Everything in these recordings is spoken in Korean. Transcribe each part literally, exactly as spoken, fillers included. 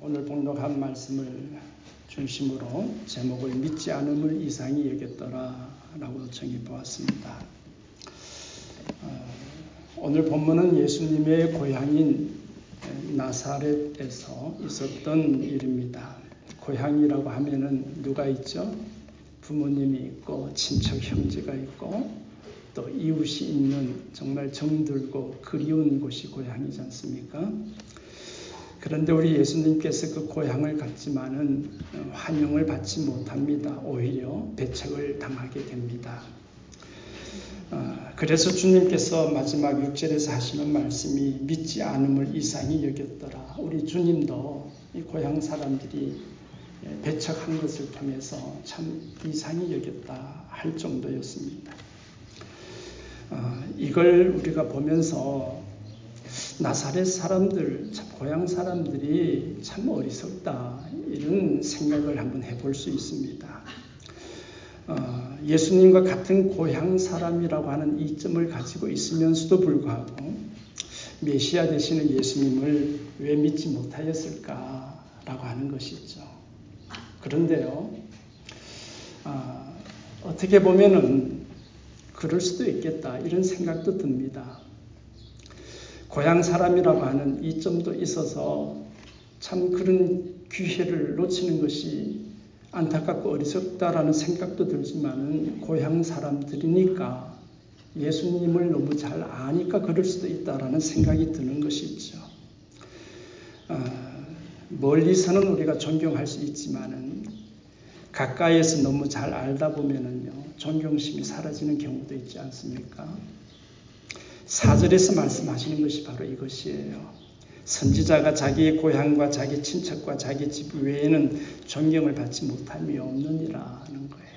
오늘 봉독한 말씀을 중심으로 제목을 믿지 않음을 이상히 여겼더라 라고 정해 보았습니다. 오늘 본문은 예수님의 고향인 나사렛에서 있었던 일입니다. 고향이라고 하면은 누가 있죠? 부모님이 있고 친척 형제가 있고 또 이웃이 있는 정말 정들고 그리운 곳이 고향이지 않습니까? 그런데 우리 예수님께서 그 고향을 갔지만은 환영을 받지 못합니다. 오히려 배척을 당하게 됩니다. 그래서 주님께서 마지막 육 절에서 하시는 말씀이 믿지 않음을 이상히 여겼더라. 우리 주님도 이 고향 사람들이 배척한 것을 통해서 참 이상히 여겼다 할 정도였습니다. 이걸 우리가 보면서 나사렛 사람들, 고향 사람들이 참 어리석다 이런 생각을 한번 해볼 수 있습니다. 어, 예수님과 같은 고향 사람이라고 하는 이점을 가지고 있으면서도 불구하고 메시아 되시는 예수님을 왜 믿지 못하였을까라고 하는 것이죠. 그런데요, 어, 어떻게 보면은 그럴 수도 있겠다 이런 생각도 듭니다. 고향 사람이라고 하는 이점도 있어서 참 그런 기회를 놓치는 것이 안타깝고 어리석다라는 생각도 들지만은 고향 사람들이니까 예수님을 너무 잘 아니까 그럴 수도 있다라는 생각이 드는 것이죠. 어, 멀리서는 우리가 존경할 수 있지만은 가까이에서 너무 잘 알다 보면은요 존경심이 사라지는 경우도 있지 않습니까? 사 절에서 말씀하시는 것이 바로 이것이에요. 선지자가 자기의 고향과 자기 친척과 자기 집 외에는 존경을 받지 못함이 없느니라 하는 거예요.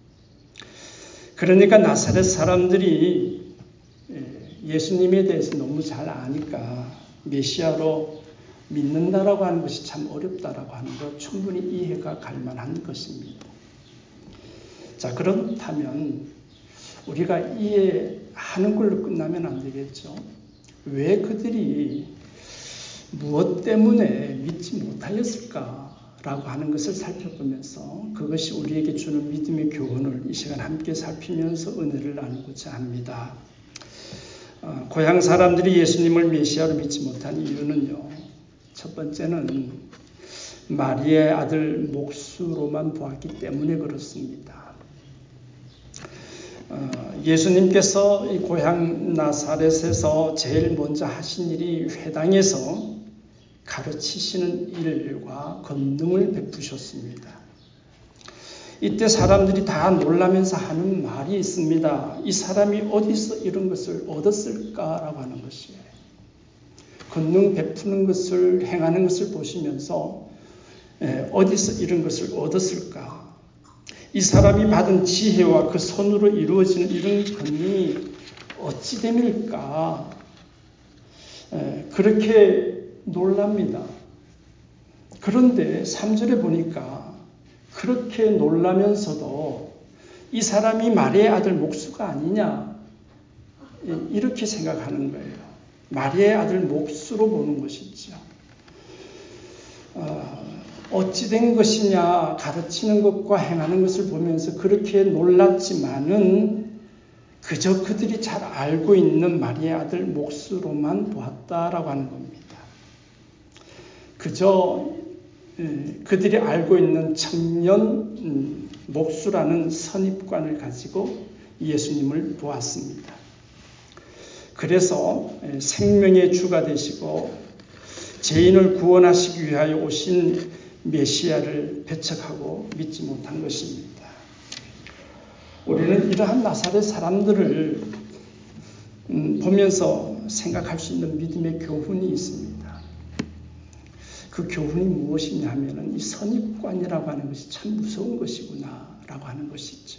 그러니까 나사렛 사람들이 예수님에 대해서 너무 잘 아니까 메시아로 믿는다라고 하는 것이 참 어렵다라고 하는 것 충분히 이해가 갈 만한 것입니다. 자, 그렇다면 우리가 이해하는 걸로 끝나면 안 되겠죠. 왜 그들이 무엇 때문에 믿지 못하였을까라고 하는 것을 살펴보면서 그것이 우리에게 주는 믿음의 교훈을 이 시간 함께 살피면서 은혜를 나누고자 합니다. 어, 고향 사람들이 예수님을 메시아로 믿지 못한 이유는요. 첫 번째는 마리아의 아들 목수로만 보았기 때문에 그렇습니다. 어, 예수님께서 이 고향 나사렛에서 제일 먼저 하신 일이 회당에서 가르치시는 일과 권능을 베푸셨습니다. 이때 사람들이 다 놀라면서 하는 말이 있습니다. 이 사람이 어디서 이런 것을 얻었을까라고 하는 것이에요. 권능 베푸는 것을 행하는 것을 보시면서 어디서 이런 것을 얻었을까? 이 사람이 받은 지혜와 그 손으로 이루어지는 이런 권능이 어찌 됨일까? 그렇게 놀랍니다. 그런데 삼 절에 보니까 그렇게 놀라면서도 이 사람이 마리아의 아들 목수가 아니냐? 이렇게 생각하는 거예요. 마리아의 아들 목수로 보는 것이죠. 어, 어찌 된 것이냐 가르치는 것과 행하는 것을 보면서 그렇게 놀랐지만은 그저 그들이 잘 알고 있는 마리아의 아들 목수로만 보았다라고 하는 겁니다. 그저 그들이 알고 있는 청년 목수라는 선입관을 가지고 예수님을 보았습니다. 그래서 생명의 주가 되시고 죄인을 구원하시기 위하여 오신 메시아를 배척하고 믿지 못한 것입니다. 우리는 이러한 나사렛 사람들을 보면서 생각할 수 있는 믿음의 교훈이 있습니다. 그 교훈이 무엇이냐 하면 이 선입관이라고 하는 것이 참 무서운 것이구나 라고 하는 것이죠.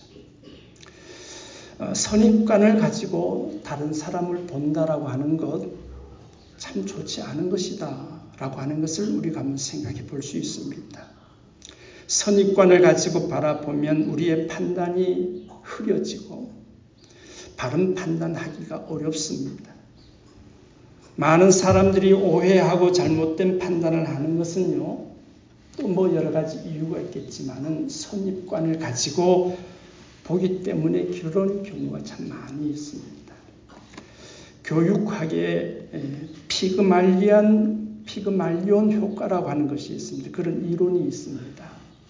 선입관을 가지고 다른 사람을 본다라고 하는 것 참 좋지 않은 것이다 라고 하는 것을 우리가 한번 생각해 볼 수 있습니다. 선입관을 가지고 바라보면 우리의 판단이 흐려지고 바른 판단하기가 어렵습니다. 많은 사람들이 오해하고 잘못된 판단을 하는 것은요, 또 뭐 여러 가지 이유가 있겠지만은 선입관을 가지고 보기 때문에 그런 경우가 참 많이 있습니다. 교육학에 피그말리안, 피그말리온 효과라고 하는 것이 있습니다. 그런 이론이 있습니다.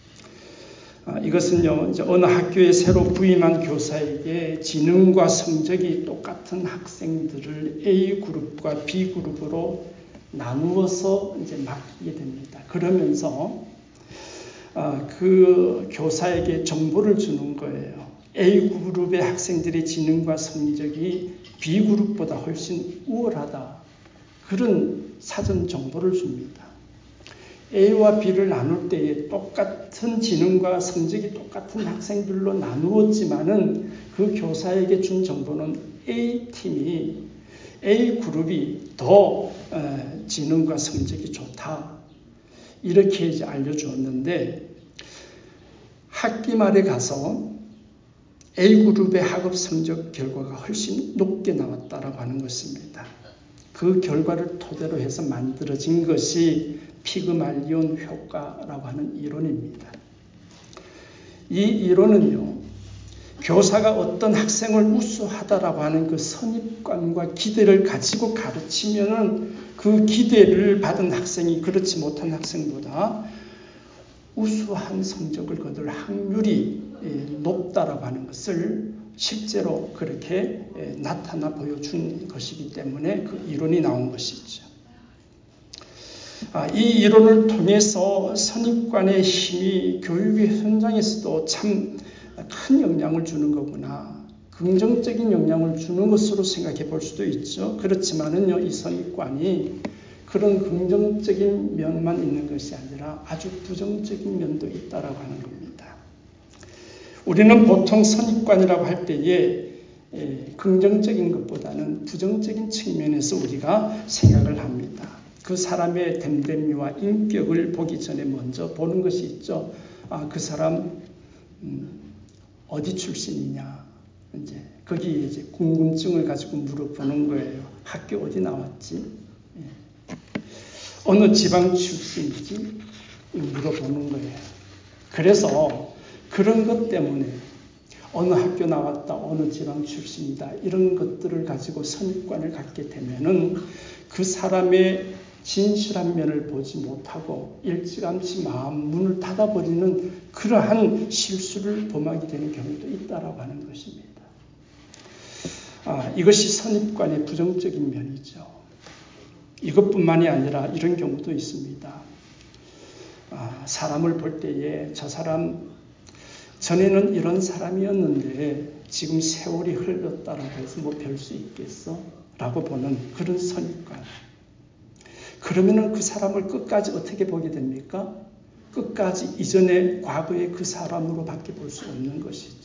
이것은요, 이제 어느 학교에 새로 부임한 교사에게 지능과 성적이 똑같은 학생들을 A 그룹과 B 그룹으로 나누어서 이제 맡기게 됩니다. 그러면서 그 교사에게 정보를 주는 거예요. A 그룹의 학생들의 지능과 성적이 B 그룹보다 훨씬 우월하다. 그런 사전 정보를 줍니다. A와 B를 나눌 때에 똑같은 지능과 성적이 똑같은 학생들로 나누었지만은 그 교사에게 준 정보는 A팀이, A 그룹이 더 지능과 성적이 좋다. 이렇게 이제 알려주었는데, 학기 말에 가서 A 그룹의 학업 성적 결과가 훨씬 높게 나왔다라고 하는 것입니다. 그 결과를 토대로 해서 만들어진 것이 피그말리온 효과라고 하는 이론입니다. 이 이론은요, 교사가 어떤 학생을 우수하다라고 하는 그 선입관과 기대를 가지고 가르치면은 그 기대를 받은 학생이 그렇지 못한 학생보다 우수한 성적을 거둘 확률이 높다라고 하는 것을 실제로 그렇게 나타나 보여준 것이기 때문에 그 이론이 나온 것이죠. 이 이론을 통해서 선입관의 힘이 교육의 현장에서도 참 큰 영향을 주는 거구나. 긍정적인 영향을 주는 것으로 생각해 볼 수도 있죠. 그렇지만은요, 이 선입관이 그런 긍정적인 면만 있는 것이 아니라 아주 부정적인 면도 있다라고 하는 겁니다. 우리는 보통 선입관이라고 할 때에 긍정적인 것보다는 부정적인 측면에서 우리가 생각을 합니다. 그 사람의 됨됨이와 인격을 보기 전에 먼저 보는 것이 있죠. 아, 그 사람 음, 어디 출신이냐, 이제 거기 이제 궁금증을 가지고 물어보는 거예요. 학교 어디 나왔지? 예. 어느 지방 출신이지? 물어보는 거예요. 그래서 그런 것 때문에 어느 학교 나왔다, 어느 지방 출신이다, 이런 것들을 가지고 선입관을 갖게 되면은 그 사람의 진실한 면을 보지 못하고 일찌감치 마음 문을 닫아버리는 그러한 실수를 범하게 되는 경우도 있다라고 하는 것입니다. 아, 이것이 선입관의 부정적인 면이죠. 이것뿐만이 아니라 이런 경우도 있습니다. 아, 사람을 볼 때에 저 사람 전에는 이런 사람이었는데 지금 세월이 흘렀다라고 해서 뭐 별 수 있겠어? 라고 보는 그런 선입관. 그러면은 그 사람을 끝까지 어떻게 보게 됩니까? 끝까지 이전에 과거의 그 사람으로 밖에 볼 수 없는 것이지.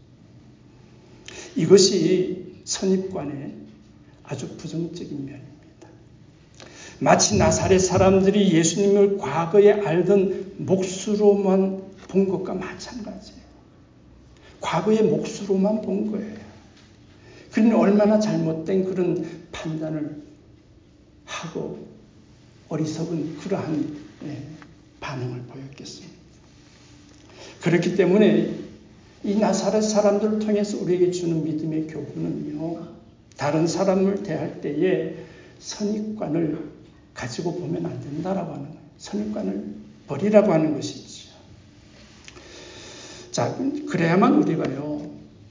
이것이 선입관의 아주 부정적인 면입니다. 마치 나사렛 사람들이 예수님을 과거에 알던 몫으로만 본 것과 마찬가지예요. 과거의 몫으로만 본 거예요. 그러니 얼마나 잘못된 그런 판단을 하고 어리석은 그러한 반응을 보였겠습니다. 그렇기 때문에 이 나사렛 사람들을 통해서 우리에게 주는 믿음의 교훈은요, 다른 사람을 대할 때에 선입관을 가지고 보면 안 된다라고 하는 거예요. 선입관을 버리라고 하는 것이죠. 자, 그래야만 우리가요,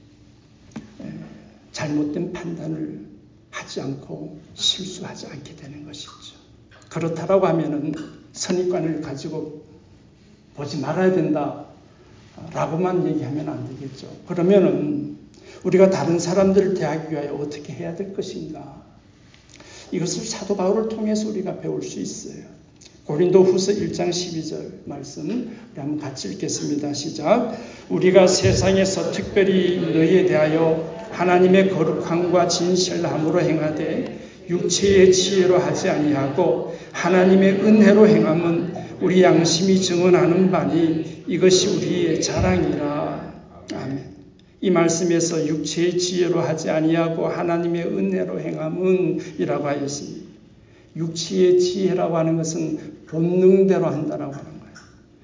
잘못된 판단을 하지 않고 실수하지 않게 되는 것이죠. 그렇다라고 하면은 선입관을 가지고 보지 말아야 된다라고만 얘기하면 안 되겠죠. 그러면은 우리가 다른 사람들을 대하기 위하여 어떻게 해야 될 것인가? 이것을 사도 바울을 통해서 우리가 배울 수 있어요. 고린도후서 일 장 십이 절 말씀 우리 한번 같이 읽겠습니다. 시작. 우리가 세상에서 특별히 너희에 대하여 하나님의 거룩함과 진실함으로 행하되 육체의 지혜로 하지 아니하고 하나님의 은혜로 행함은 우리 양심이 증언하는 바니 이것이 우리의 자랑이라. 아멘. 이 말씀에서 육체의 지혜로 하지 아니하고 하나님의 은혜로 행함은 이라고 하였습니다. 육체의 지혜라고 하는 것은 본능대로 한다라고 하는 거예요.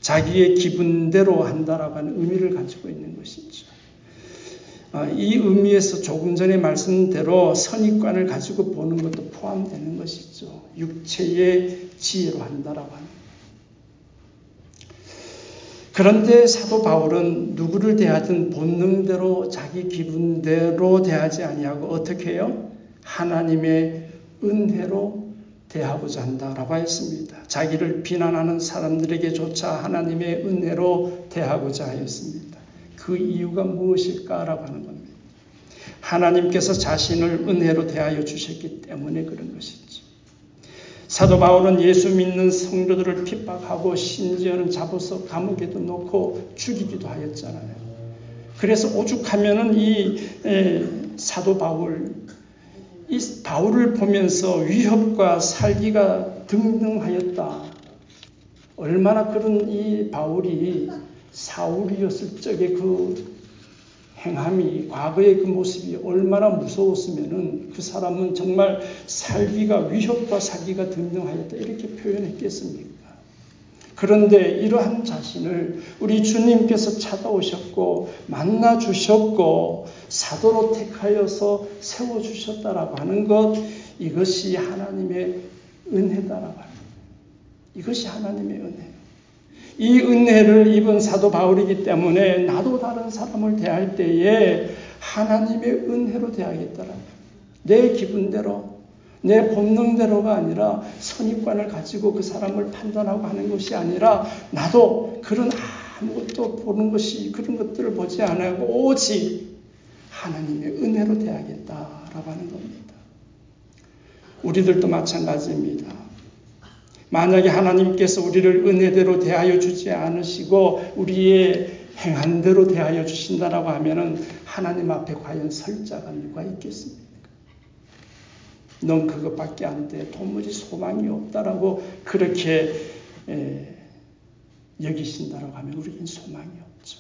자기의 기분대로 한다라고 하는 의미를 가지고 있는 것이죠. 이 의미에서 조금 전에 말씀대로 선입관을 가지고 보는 것도 포함되는 것이죠. 육체의 지혜로 한다라고 하는. 그런데 사도 바울은 누구를 대하든 본능대로 자기 기분대로 대하지 아니하고 어떻게 해요? 하나님의 은혜로 대하고자 한다라고 했습니다. 자기를 비난하는 사람들에게조차 하나님의 은혜로 대하고자 하였습니다. 그 이유가 무엇일까라고 하는 겁니다. 하나님께서 자신을 은혜로 대하여 주셨기 때문에 그런 것이죠. 사도 바울은 예수 믿는 성도들을 핍박하고 심지어는 잡아서 감옥에도 놓고 죽이기도 하였잖아요. 그래서 오죽하면은 이 에, 사도 바울, 이 바울을 보면서 위협과 살기가 등등하였다. 얼마나 그런 이 바울이 사울이었을 적에 그 행함이, 과거의 그 모습이 얼마나 무서웠으면은 그 사람은 정말 살기가, 위협과 살기가 등등하였다. 이렇게 표현했겠습니까? 그런데 이러한 자신을 우리 주님께서 찾아오셨고, 만나주셨고, 사도로 택하여서 세워주셨다라고 하는 것, 이것이 하나님의 은혜다라고 합니다. 이것이 하나님의 은혜. 이 은혜를 입은 사도 바울이기 때문에 나도 다른 사람을 대할 때에 하나님의 은혜로 대하겠더라. 내 기분대로, 내 본능대로가 아니라 선입관을 가지고 그 사람을 판단하고 하는 것이 아니라 나도 그런 아무것도 보는 것이 그런 것들을 보지 않고 오직 하나님의 은혜로 대하겠다라고 하는 겁니다. 우리들도 마찬가지입니다. 만약에 하나님께서 우리를 은혜대로 대하여 주지 않으시고 우리의 행한대로 대하여 주신다라고 하면은 하나님 앞에 과연 설 자가 누가 있겠습니까? 넌 그것밖에 안 돼. 도무지 소망이 없다라고 그렇게 에, 여기신다라고 하면 우리는 소망이 없죠.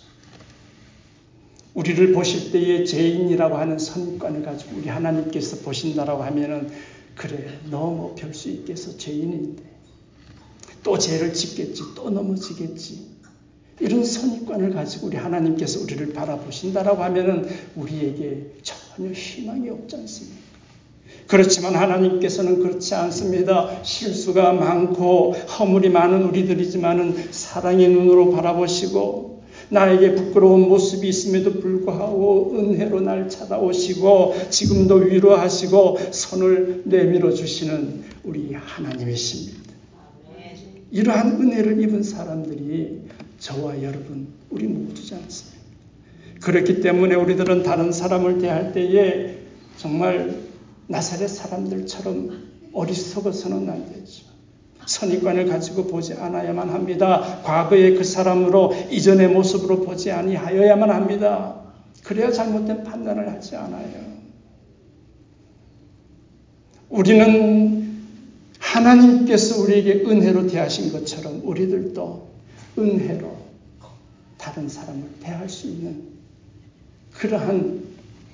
우리를 보실 때에 죄인이라고 하는 선입관을 가지고 우리 하나님께서 보신다라고 하면은 그래, 너 뭐 별 수 있겠어. 죄인인데. 또 죄를 짓겠지, 또 넘어지겠지. 이런 선입관을 가지고 우리 하나님께서 우리를 바라보신다라고 하면은 우리에게 전혀 희망이 없지 않습니까? 그렇지만 하나님께서는 그렇지 않습니다. 실수가 많고 허물이 많은 우리들이지만은 사랑의 눈으로 바라보시고 나에게 부끄러운 모습이 있음에도 불구하고 은혜로 날 찾아오시고 지금도 위로하시고 손을 내밀어 주시는 우리 하나님이십니다. 이러한 은혜를 입은 사람들이 저와 여러분, 우리 모두지 않습니까? 그렇기 때문에 우리들은 다른 사람을 대할 때에 정말 나사렛 사람들처럼 어리석어서는 안 되죠. 선입관을 가지고 보지 않아야만 합니다. 과거의 그 사람으로 이전의 모습으로 보지 아니하여야만 합니다. 그래야 잘못된 판단을 하지 않아요. 우리는 하나님께서 우리에게 은혜로 대하신 것처럼 우리들도 은혜로 다른 사람을 대할 수 있는 그러한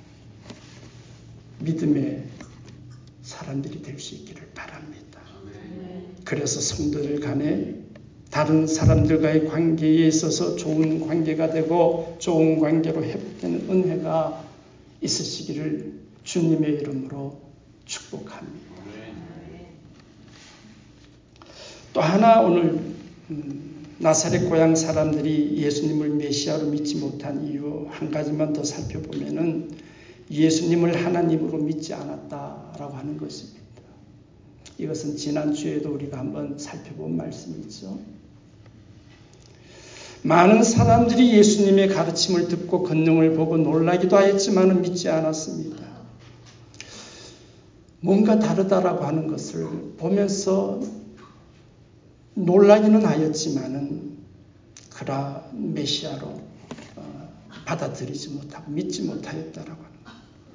믿음의 사람들이 될 수 있기를 바랍니다. 그래서 성도들 간에 다른 사람들과의 관계에 있어서 좋은 관계가 되고 좋은 관계로 회복되는 은혜가 있으시기를 주님의 이름으로 축복합니다. 또 하나 오늘 나사렛 고향 사람들이 예수님을 메시아로 믿지 못한 이유 한 가지만 더 살펴보면은 예수님을 하나님으로 믿지 않았다라고 하는 것입니다. 이것은 지난주에도 우리가 한번 살펴본 말씀이죠. 많은 사람들이 예수님의 가르침을 듣고 권능을 보고 놀라기도 하였지만 믿지 않았습니다. 뭔가 다르다라고 하는 것을 보면서 놀라기는 하였지만은 그라 메시아로 어, 받아들이지 못하고 믿지 못하였다라고 하는 것.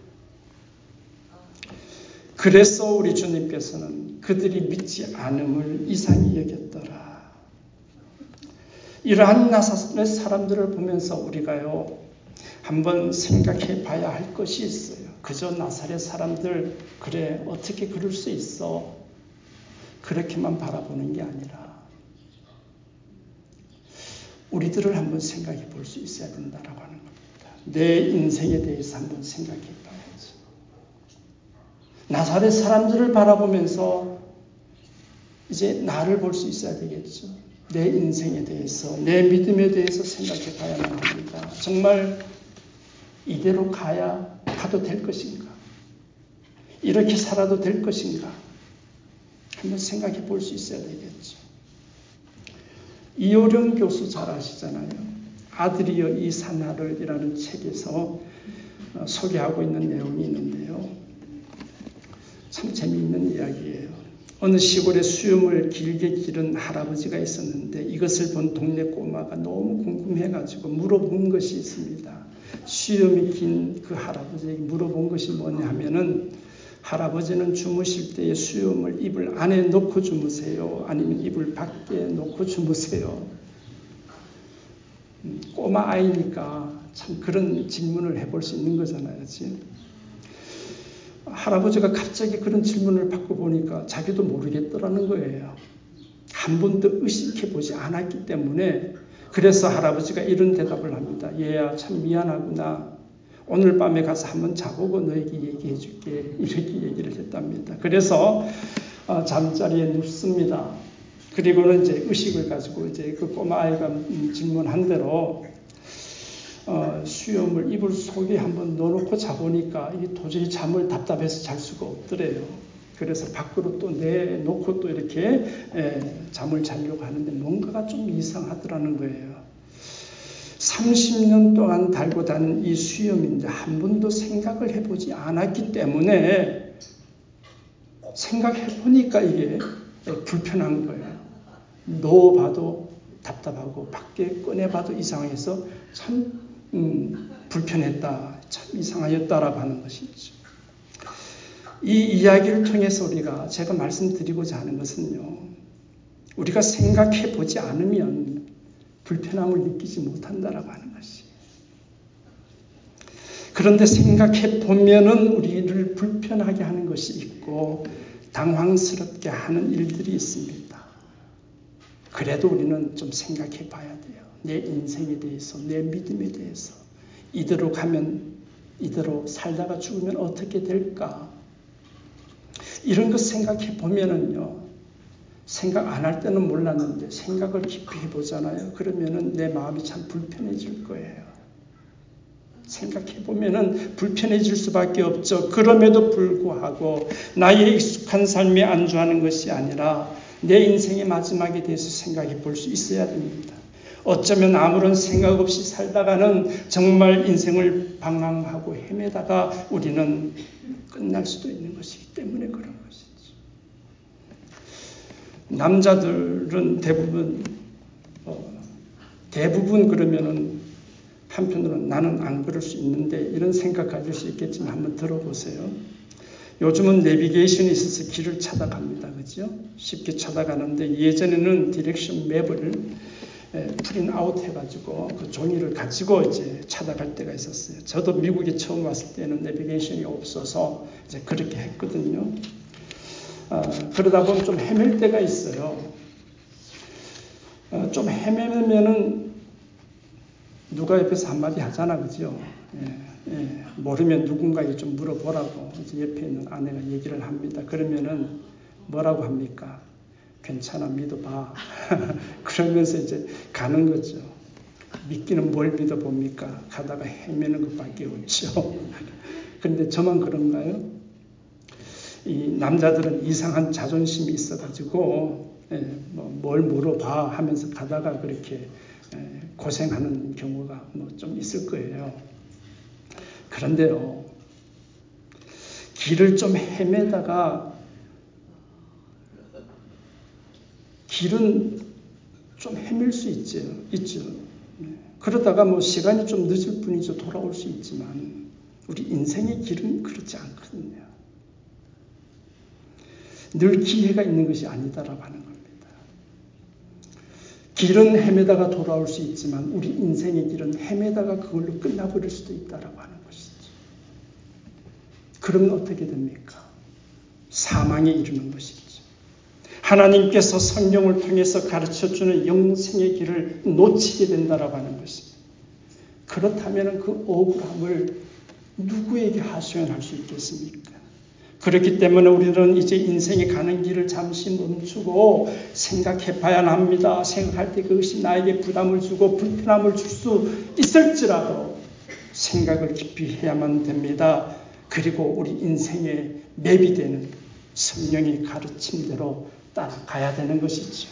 그래서 우리 주님께서는 그들이 믿지 않음을 이상히 여겼더라. 이러한 나사렛 사람들을 보면서 우리가요 한번 생각해 봐야 할 것이 있어요. 그저 나사렛 사람들 그래 어떻게 그럴 수 있어 그렇게만 바라보는 게 아니라 우리들을 한번 생각해 볼 수 있어야 된다라고 하는 겁니다. 내 인생에 대해서 한번 생각해 봐야지. 나사렛 사람들을 바라보면서 이제 나를 볼 수 있어야 되겠죠. 내 인생에 대해서, 내 믿음에 대해서 생각해 봐야만 합니다. 정말 이대로 가야 가도 될 것인가? 이렇게 살아도 될 것인가? 한번 생각해 볼 수 있어야 되겠죠. 이호령 교수 잘 아시잖아요. 아들이여 이 산하를이라는 책에서 소개하고 있는 내용이 있는데요. 참 재미있는 이야기예요. 어느 시골에 수염을 길게 기른 할아버지가 있었는데 이것을 본 동네 꼬마가 너무 궁금해가지고 물어본 것이 있습니다. 수염이 긴 그 할아버지에게 물어본 것이 뭐냐 하면은 할아버지는 주무실 때에 수염을 이불 안에 넣고 주무세요? 아니면 이불 밖에 놓고 주무세요? 꼬마 아이니까 참 그런 질문을 해볼 수 있는 거잖아요. 그치? 할아버지가 갑자기 그런 질문을 받고 보니까 자기도 모르겠더라는 거예요. 한 번도 의식해보지 않았기 때문에. 그래서 할아버지가 이런 대답을 합니다. 얘야 참 미안하구나. 오늘 밤에 가서 한번 자보고 너에게 얘기해 줄게. 이렇게 얘기를 했답니다. 그래서 잠자리에 눕습니다. 그리고는 이제 의식을 가지고 이제 그 꼬마아이가 질문한 대로 어, 수염을 이불 속에 한번 넣어놓고 자보니까 이게 도저히 잠을 답답해서 잘 수가 없더래요. 그래서 밖으로 또 내놓고 또 이렇게 에, 잠을 자려고 하는데 뭔가가 좀 이상하더라는 거예요. 삼십 년 동안 달고 다닌 이 수염인데 한 번도 생각을 해보지 않았기 때문에 생각해보니까 이게 불편한 거예요. 넣어봐도 답답하고 밖에 꺼내봐도 이상해서 참 음, 불편했다, 참 이상하였다라고 하는 것이죠. 이 이야기를 통해서 우리가 제가 말씀드리고자 하는 것은요. 우리가 생각해보지 않으면 불편함을 느끼지 못한다라고 하는 것이에요. 그런데 생각해보면은 우리를 불편하게 하는 것이 있고 당황스럽게 하는 일들이 있습니다. 그래도 우리는 좀 생각해 봐야 돼요. 내 인생에 대해서, 내 믿음에 대해서. 이대로 가면, 이대로 살다가 죽으면 어떻게 될까? 이런 것 생각해 보면은요, 생각 안 할 때는 몰랐는데 생각을 깊이 해보잖아요. 그러면은 내 마음이 참 불편해질 거예요. 생각해 보면은 불편해질 수밖에 없죠. 그럼에도 불구하고 나의 익숙한 삶에 안주하는 것이 아니라 내 인생의 마지막에 대해서 생각해 볼 수 있어야 됩니다. 어쩌면 아무런 생각 없이 살다가는 정말 인생을 방황하고 헤매다가 우리는 끝날 수도 있는 것이기 때문에 그런 것이죠. 남자들은 대부분 어, 대부분 그러면은 한편으로는 나는 안 그럴 수 있는데 이런 생각 가질 수 있겠지만 한번 들어보세요. 요즘은 내비게이션이 있어서 길을 찾아갑니다. 그죠? 쉽게 찾아가는데 예전에는 디렉션 맵을 프린아웃 해가지고 그 종이를 가지고 이제 찾아갈 때가 있었어요. 저도 미국에 처음 왔을 때는 내비게이션이 없어서 이제 그렇게 했거든요. 어, 그러다 보면 좀 헤맬 때가 있어요. 어, 좀 헤매면은 누가 옆에서 한마디 하잖아, 그죠? 예, 예, 모르면 누군가에게 좀 물어보라고 이제 옆에 있는 아내가 얘기를 합니다. 그러면은 뭐라고 합니까? 괜찮아, 믿어봐. 그러면서 이제 가는 거죠. 믿기는 뭘 믿어봅니까? 가다가 헤매는 것밖에 없죠. 그런데 저만 그런가요? 이 남자들은 이상한 자존심이 있어가지고 예, 뭐 뭘 물어봐 하면서 가다가 그렇게 예, 고생하는 경우가 뭐 좀 있을 거예요. 그런데요, 길을 좀 헤매다가 길은 좀 헤맬 수 있죠. 있죠. 그러다가 뭐 시간이 좀 늦을 뿐이죠. 돌아올 수 있지만 우리 인생의 길은 그렇지 않거든요. 늘 기회가 있는 것이 아니다라고 하는 겁니다. 길은 헤매다가 돌아올 수 있지만 우리 인생의 길은 헤매다가 그걸로 끝나버릴 수도 있다라고 하는 것이죠. 그러면 어떻게 됩니까? 사망에 이르는 것이죠. 하나님께서 성경을 통해서 가르쳐주는 영생의 길을 놓치게 된다라고 하는 것입니다. 그렇다면 그 억울함을 누구에게 하소연할 수 있겠습니까? 그렇기 때문에 우리는 이제 인생에 가는 길을 잠시 멈추고 생각해 봐야 합니다. 생각할 때 그것이 나에게 부담을 주고 불편함을 줄 수 있을지라도 생각을 깊이 해야만 됩니다. 그리고 우리 인생에 매비되는 성령의 가르침대로 따라가야 되는 것이죠.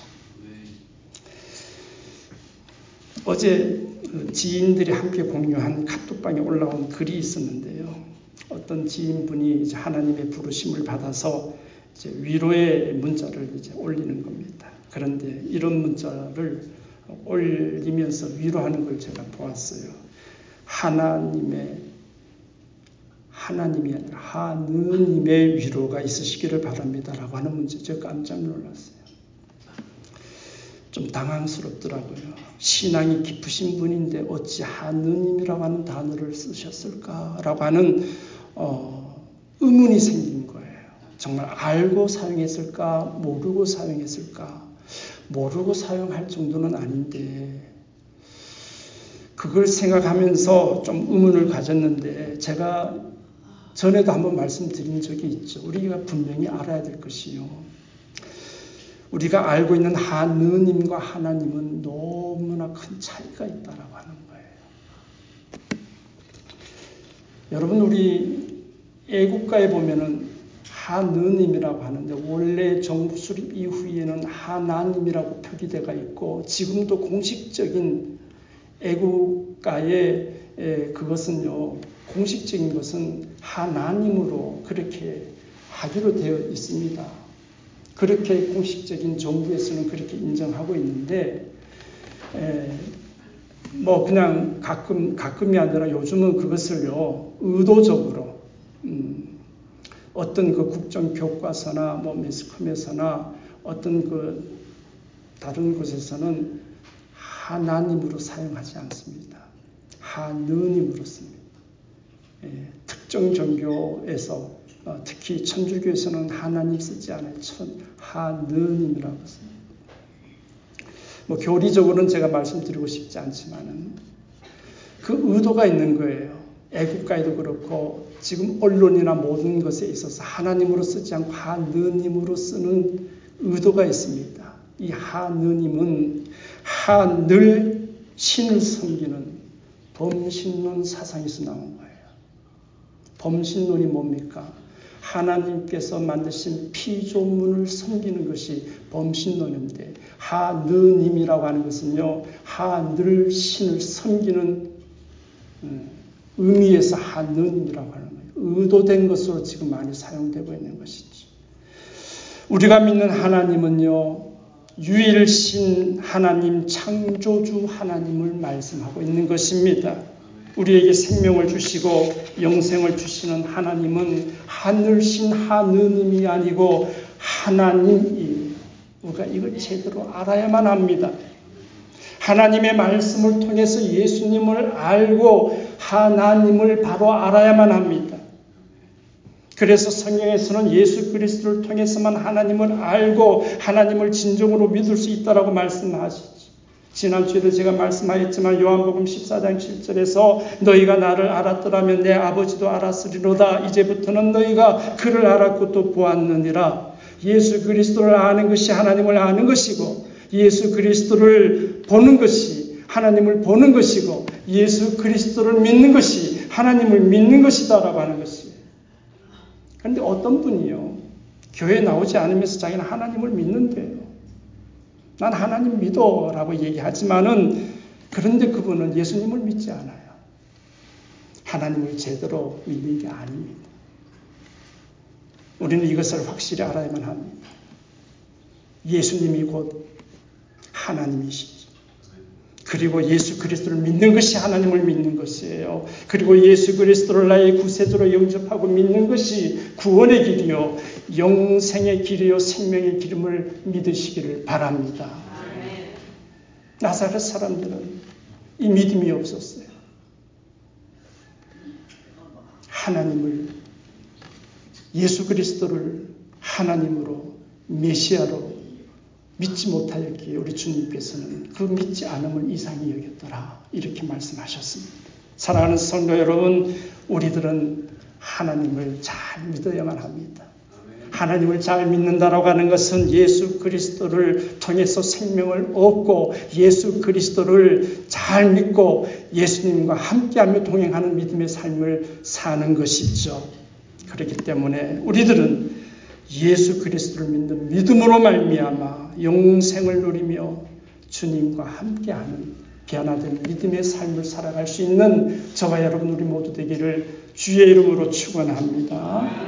어제 지인들이 함께 공유한 카톡방에 올라온 글이 있었는데요. 어떤 지인분이 이제 하나님의 부르심을 받아서 이제 위로의 문자를 이제 올리는 겁니다. 그런데 이런 문자를 올리면서 위로하는 걸 제가 보았어요. 하나님의 하나님이 아니라 하느님의 위로가 있으시기를 바랍니다라고 하는 문제. 제가 깜짝 놀랐어요. 좀 당황스럽더라고요. 신앙이 깊으신 분인데 어찌 하느님이라고 하는 단어를 쓰셨을까라고 하는 어, 의문이 생긴 거예요. 정말 알고 사용했을까? 모르고 사용했을까? 모르고 사용할 정도는 아닌데 그걸 생각하면서 좀 의문을 가졌는데 제가 전에도 한번 말씀드린 적이 있죠. 우리가 분명히 알아야 될 것이요. 우리가 알고 있는 하느님과 하나님은 너무나 큰 차이가 있다라고 하는 거예요. 여러분, 우리 애국가에 보면은 하느님이라고 하는데 원래 정부 수립 이후에는 하나님이라고 표기되어 있고 지금도 공식적인 애국가에 그것은요, 공식적인 것은 하나님으로 그렇게 하기로 되어 있습니다. 그렇게 공식적인 정부에서는 그렇게 인정하고 있는데, 에, 뭐 그냥 가끔 가끔이 아니라 요즘은 그것을요 의도적으로 음, 어떤 그 국정 교과서나 뭐 매스컴에서나 어떤 그 다른 곳에서는 하나님으로 사용하지 않습니다. 하느님으로 씁니다. 예, 특정 종교에서 어, 특히 천주교에서는 하나님 쓰지 않아요. 천, 하느님이라고 씁니다. 뭐 교리적으로는 제가 말씀드리고 싶지 않지만은 그 의도가 있는 거예요. 애국가에도 그렇고 지금 언론이나 모든 것에 있어서 하나님으로 쓰지 않고 하느님으로 쓰는 의도가 있습니다. 이 하느님은 하늘 신을 섬기는 범신론 사상에서 나온 거예요. 범신론이 뭡니까? 하나님께서 만드신 피조물을 섬기는 것이 범신론인데 하느님이라고 하는 것은요, 하늘 신을 섬기는 의미에서 하느님이라고 하는 거예요. 의도된 것으로 지금 많이 사용되고 있는 것이죠. 우리가 믿는 하나님은요, 유일신 하나님, 창조주 하나님을 말씀하고 있는 것입니다. 우리에게 생명을 주시고 영생을 주시는 하나님은 하늘신 하느님이 아니고 하나님이에요. 우리가 이걸 제대로 알아야만 합니다. 하나님의 말씀을 통해서 예수님을 알고 하나님을 바로 알아야만 합니다. 그래서 성경에서는 예수 그리스도를 통해서만 하나님을 알고 하나님을 진정으로 믿을 수 있다라고 말씀하시죠. 지난주에도 제가 말씀하였지만 요한복음 십사 장 칠 절에서 너희가 나를 알았더라면 내 아버지도 알았으리로다. 이제부터는 너희가 그를 알았고 또 보았느니라. 예수 그리스도를 아는 것이 하나님을 아는 것이고 예수 그리스도를 보는 것이 하나님을 보는 것이고 예수 그리스도를 믿는 것이 하나님을 믿는 것이다라고 하는 것이에요. 그런데 어떤 분이요, 교회에 나오지 않으면서 자기는 하나님을 믿는데요, 난 하나님 믿어 라고 얘기하지만은 그런데 그분은 예수님을 믿지 않아요. 하나님을 제대로 믿는 게 아닙니다. 우리는 이것을 확실히 알아야만 합니다. 예수님이 곧 하나님이시죠. 그리고 예수 그리스도를 믿는 것이 하나님을 믿는 것이에요. 그리고 예수 그리스도를 나의 구세주로 영접하고 믿는 것이 구원의 길이요, 영생의 길이요, 생명의 기름을 믿으시기를 바랍니다. 아멘. 나사렛 사람들은 이 믿음이 없었어요. 하나님을, 예수 그리스도를 하나님으로 메시아로 믿지 못하였기에 우리 주님께서는 그 믿지 않음을 이상히 여겼더라 이렇게 말씀하셨습니다. 사랑하는 성도 여러분, 우리들은 하나님을 잘 믿어야만 합니다. 하나님을 잘 믿는다라고 하는 것은 예수 그리스도를 통해서 생명을 얻고 예수 그리스도를 잘 믿고 예수님과 함께하며 동행하는 믿음의 삶을 사는 것이죠. 그렇기 때문에 우리들은 예수 그리스도를 믿는 믿음으로 말미암아 영생을 누리며 주님과 함께하는 변화된 믿음의 삶을 살아갈 수 있는 저와 여러분 우리 모두 되기를 주의 이름으로 축원합니다.